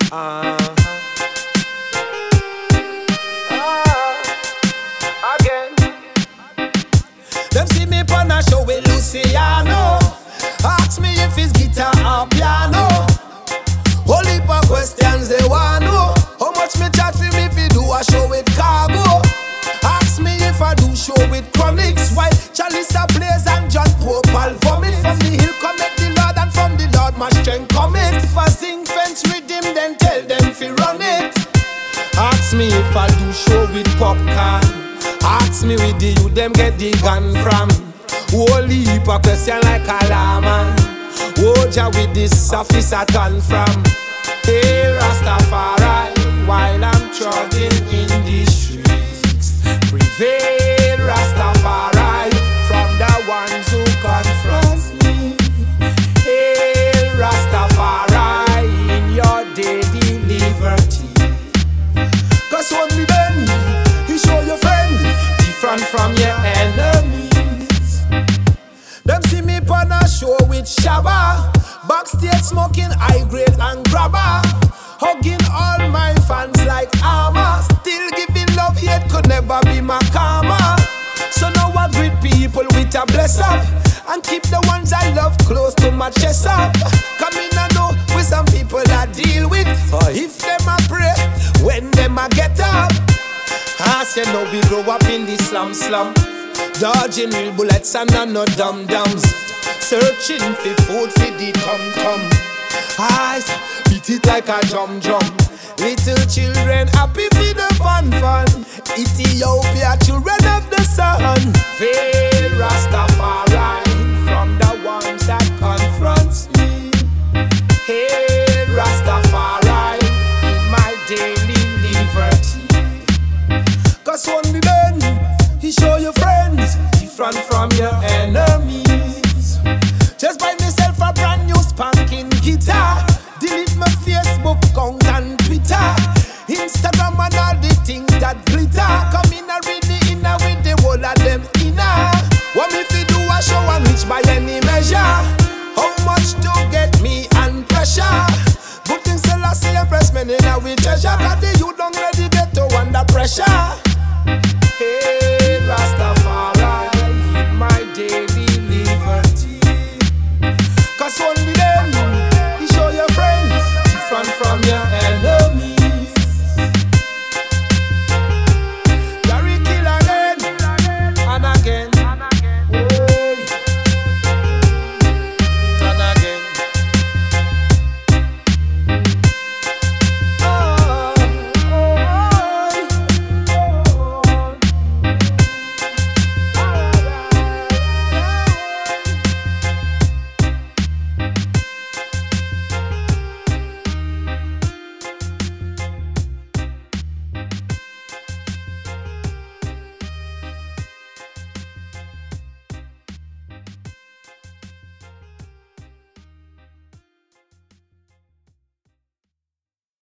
Uh-huh. Again. Them see me on a show with Luciano. Ask me if it's guitar or piano. Whole heap of questions they want know. How much me charge for me if you do a show with Cargo? Ask me if I do show with Chronics. While Chalisa plays and John Popal vomit. From the hill come make the Lord, and from the Lord my strength cometh. If I sing fence rhythm, then tell them fi run it. Ask me if I do show with Popcorn. Ask me with the youth them get the gun from. Whole heap of question like a lawman. Oja with this office I turn from. Hey Rastafari, while I'm trotting in the streets, prevail Rastafari from the ones who confront me. Hey Rastafari in your daily liberty. Cause only then you show your friend different from your enemies. Them see me on a show with Shabba, backstage smoking high grade and grabber, hugging all my fans like armor. Still giving love, yet could never be my karma. So now I greet people with a bless up, and keep the ones I love close to my chest up. Come in and know with some people I deal with. If them I pray, when them I get up. I say no, we grow up in the slum, dodging real bullets and no dum-dums, searching for food for the tum-tum. Eyes beat it like a drum. Little children happy for the fun. Ethiopia, children of the sun. Veil Rastafari from the ones that confronts me. Hey Rastafari in my daily liberty. Cause only then he show your friends different from your enemies. Just buy myself a brand new spanking guitar. Delete my Facebook account and Twitter, Instagram and all the things that glitter. Come in and read the inner with the whole of them inner. Want me fi do a show and reach by any measure? How much to get me and pressure? Good things still I see impress me in a with treasure. Cause the youth don't ready get to under pressure.